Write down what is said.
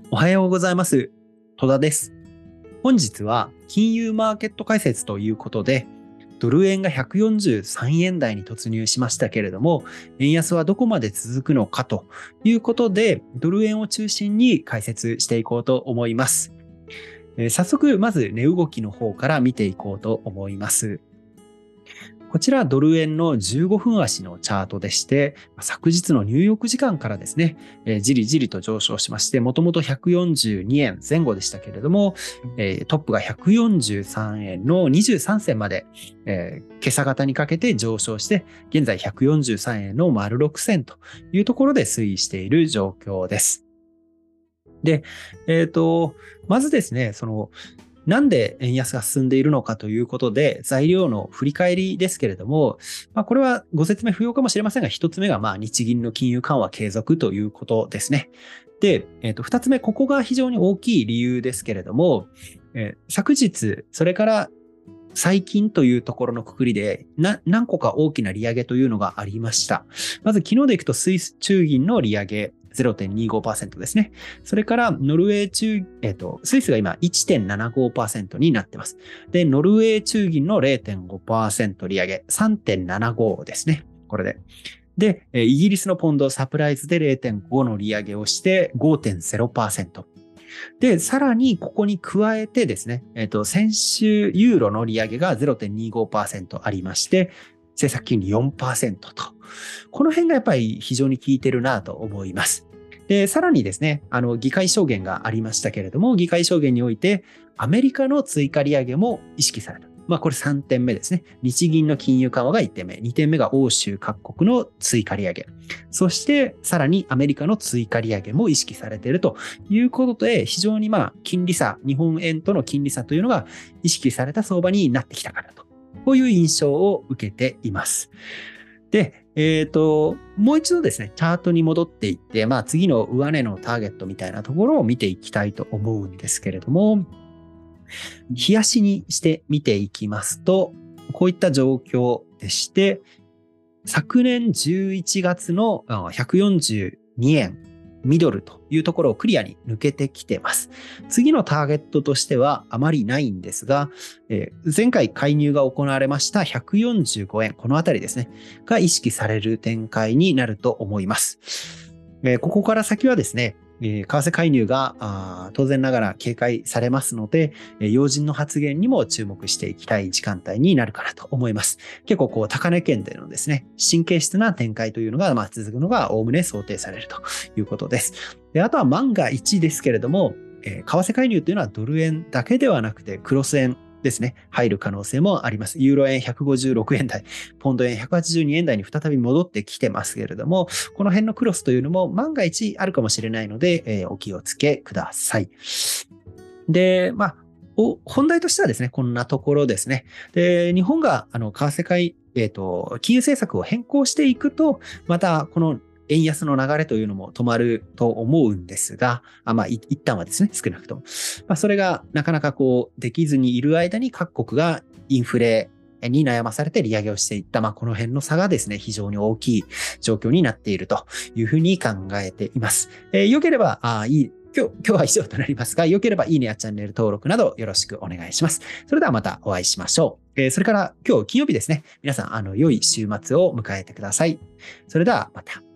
おはようございます。戸田です。本日は金融マーケット解説ということで、ドル円が143円台に突入しましたけれども、円安はどこまで続くのかということで、ドル円を中心に解説していこうと思います。早速、まず値動きの方から見ていこうと思います。こちらドル円の15分足のチャートでして、昨日のニューヨーク時間からですね、じりじりと上昇しまして、もともと142円前後でしたけれども、トップが143円の23銭まで、今朝方にかけて上昇して、現在143円の丸6銭というところで推移している状況です。で、まずですね、なんで円安が進んでいるのかということで、材料の振り返りですけれども、これはご説明不要かもしれませんが、一つ目が日銀の金融緩和継続ということですね。で、二つ目、ここが非常に大きい理由ですけれども、昨日、それから最近というところの括りで何個か大きな利上げというのがありました。まず昨日でいくとスイス中銀の利上げ 0.25% ですね。それからノルウェースイスが今 1.75% になってます。で、ノルウェー中銀の 0.5% 利上げ 3.75 ですね。これで。で、イギリスのポンドサプライズで 0.5 の利上げをして 5.0%。で、さらにここに加えてですね、先週ユーロの利上げが 0.25% ありまして、政策金利 4% と。この辺がやっぱり非常に効いてるなと思います。で、さらにですね、議会証言がありましたけれども、議会証言において、アメリカの追加利上げも意識された。これ3点目ですね。日銀の金融緩和が1点目。2点目が欧州各国の追加利上げ。そして、さらにアメリカの追加利上げも意識されているということで、非常に金利差、日本円との金利差というのが意識された相場になってきたかなと。こういう印象を受けています。で、もう一度ですね、チャートに戻っていって、次の上値のターゲットみたいなところを見ていきたいと思うんですけれども、日足にして見ていきますと、こういった状況でして、昨年11月の142円ミドルというところをクリアに抜けてきてます。次のターゲットとしてはあまりないんですが、前回介入が行われました145円、このあたりですね、が意識される展開になると思います。ここから先はですね、為替介入が当然ながら警戒されますので、要人の発言にも注目していきたい時間帯になるかなと思います。結構高値圏でのですね、神経質な展開というのが続くのがおおむね想定されるということです。で、あとは万が一ですけれども、為替介入というのはドル円だけではなくてクロス円ですね、入る可能性もあります。ユーロ円156円台、ポンド円182円台に再び戻ってきてますけれども、この辺のクロスというのも万が一あるかもしれないので、お気をつけください。で、本題としてはですね、こんなところですね。で、日本が、為替金融政策を変更していくと、また、この円安の流れというのも止まると思うんですが、一旦はですね、少なくとも。それがなかなかできずにいる間に各国がインフレに悩まされて利上げをしていった、この辺の差がですね、非常に大きい状況になっているというふうに考えています。良ければ、今日は以上となりますが、良ければいいねやチャンネル登録などよろしくお願いします。それではまたお会いしましょう。それから今日金曜日ですね、皆さん、良い週末を迎えてください。それではまた。